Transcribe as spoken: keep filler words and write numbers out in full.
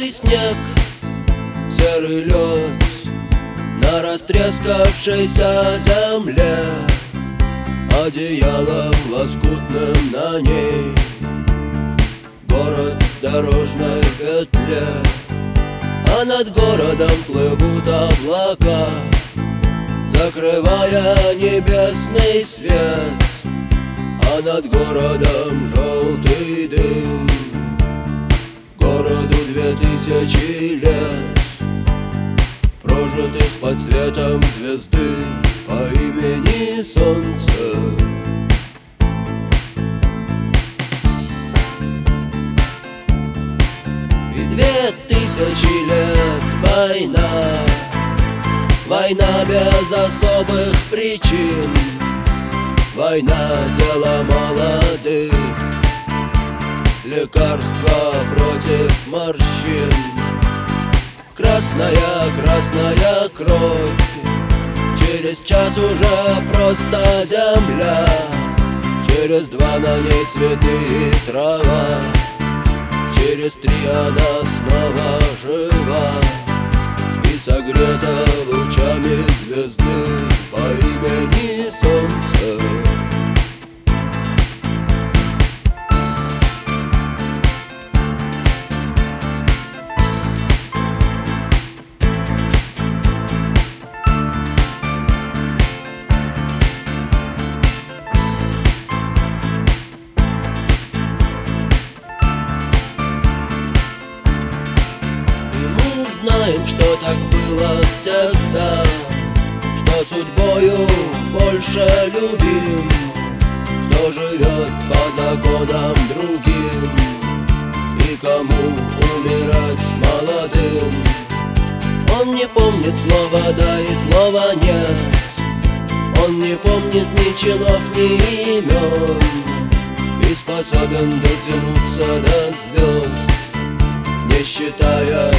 белый снег, серый лед на растрескавшейся земле, одеялом лоскутным на ней город в дорожной петле. А над городом плывут облака, закрывая небесный свет. А над городом желтый дым, городу две тысячи лет, прожитых под светом звезды по имени Солнце. И две тысячи лет война, война без особых причин, война дело молодых, лекарства против морщин. Красная, красная кровь, через час уже просто земля, через два на ней цветы и трава, через три она снова жива и согрета лучами звезды по имени Солнце. Знаем, что так было всегда, что судьбою больше любим, кто живет по законам другим и кому умирать молодым. Он не помнит слова «да» и слова «нет», он не помнит ни чинов, ни имен, и способен дотянуться до звезд, не считая